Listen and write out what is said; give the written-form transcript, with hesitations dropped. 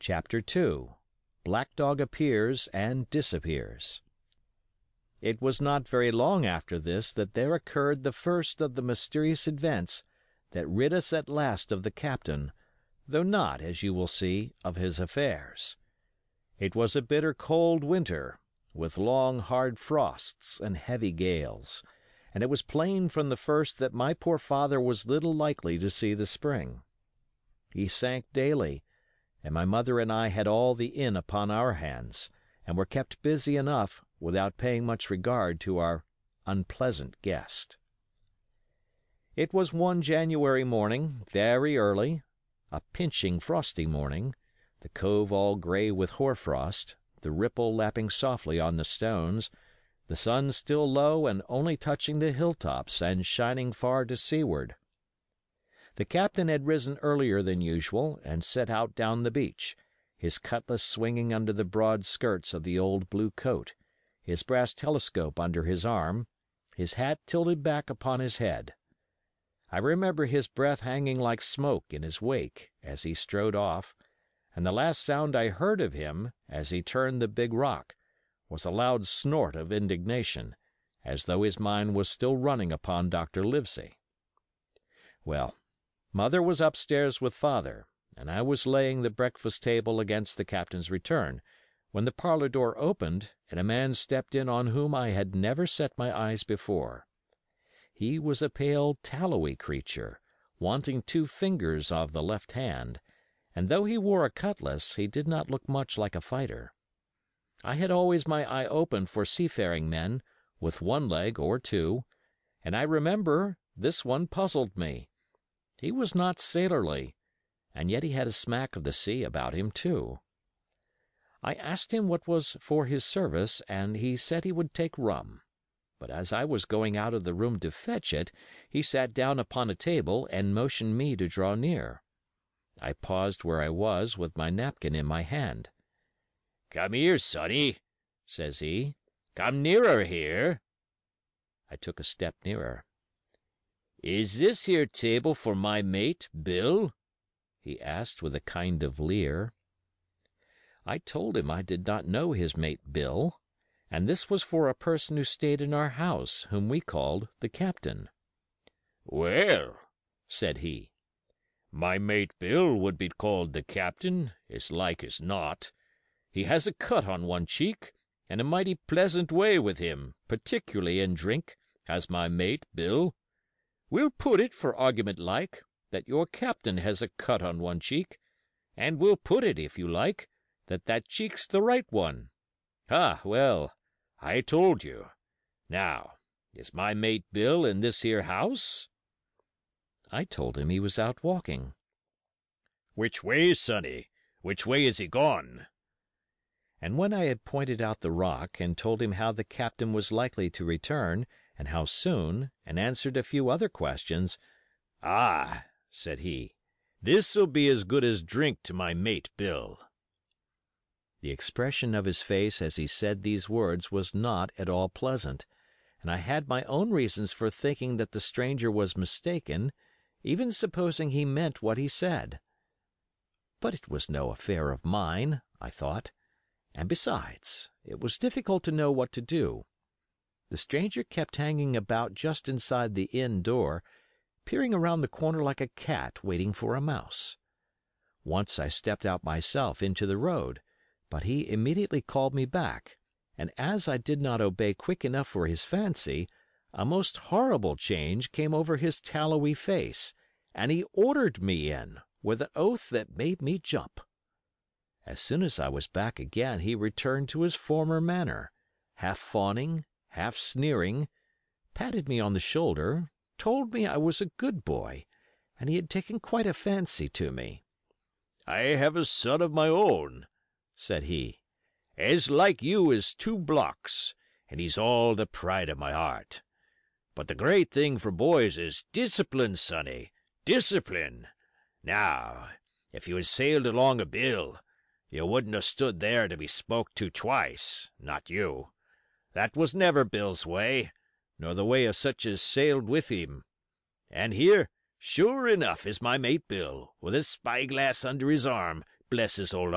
Chapter II. Black Dog Appears and Disappears. It was not very long after this that there occurred the first of the mysterious events that rid us at last of the Captain, though not, as you will see, of his affairs. It was a bitter cold winter, with long hard frosts and heavy gales, and it was plain from the first that my poor father was little likely to see the spring. He sank daily, and my mother and I had all the inn upon our hands, and were kept busy enough without paying much regard to our unpleasant guest. It was one January morning, very early, a pinching frosty morning, the cove all grey with hoar frost, the ripple lapping softly on the stones, the sun still low and only touching the hilltops and shining far to seaward. The Captain had risen earlier than usual and set out down the beach, his cutlass swinging under the broad skirts of the old blue coat, his brass telescope under his arm, his hat tilted back upon his head. I remember his breath hanging like smoke in his wake as he strode off, and the last sound I heard of him, as he turned the big rock, was a loud snort of indignation, as though his mind was still running upon Dr. Livesey. Well, Mother was upstairs with Father, and I was laying the breakfast table against the Captain's return, when the parlor door opened and a man stepped in on whom I had never set my eyes before. He was a pale, tallowy creature, wanting 2 fingers of the left hand, and though he wore a cutlass, he did not look much like a fighter. I had always my eye open for seafaring men, with 1 leg or 2, and I remember this one puzzled me. He was not sailorly, and yet he had a smack of the sea about him, too. I asked him what was for his service, and he said he would take rum. But as I was going out of the room to fetch it, he sat down upon a table and motioned me to draw near. I paused where I was with my napkin in my hand. "Come here, sonny," says he. "Come nearer here." I took a step nearer. "Is this here table for my mate, Bill?" he asked with a kind of leer. I told him I did not know his mate Bill, and this was for a person who stayed in our house, whom we called the Captain. "Well," said he, "my mate Bill would be called the Captain, as like as not. He has a cut on one cheek, and a mighty pleasant way with him, particularly in drink, has my mate Bill. We'll put it, for argument like, that your Captain has a cut on one cheek, and we'll put it, if you like, that that cheek's the right one. Ah, well, I told you. Now, is my mate Bill in this here house?" I told him he was out walking. "Which way, sonny? Which way is he gone?" And when I had pointed out the rock, and told him how the Captain was likely to return, and how soon, and answered a few other questions, "Ah," said he, "this'll be as good as drink to my mate Bill." The expression of his face as he said these words was not at all pleasant, and I had my own reasons for thinking that the stranger was mistaken, even supposing he meant what he said. But it was no affair of mine, I thought, and besides, it was difficult to know what to do. The stranger kept hanging about just inside the inn door, peering around the corner like a cat waiting for a mouse. Once I stepped out myself into the road, but he immediately called me back, and as I did not obey quick enough for his fancy, a most horrible change came over his tallowy face, and he ordered me in, with an oath that made me jump. As soon as I was back again he returned to his former manner, half fawning, half sneering, patted me on the shoulder, told me I was a good boy, and he had taken quite a fancy to me. "I have a son of my own," said he, "as like you as 2 blocks, and he's all the pride of my heart. But the great thing for boys is discipline, sonny, discipline. Now, if you had sailed along o' Bill, you wouldn't have stood there to be spoke to twice, not you. That was never Bill's way, nor the way of such as sailed with him. And here, sure enough, is my mate Bill, with a spyglass under his arm, bless his old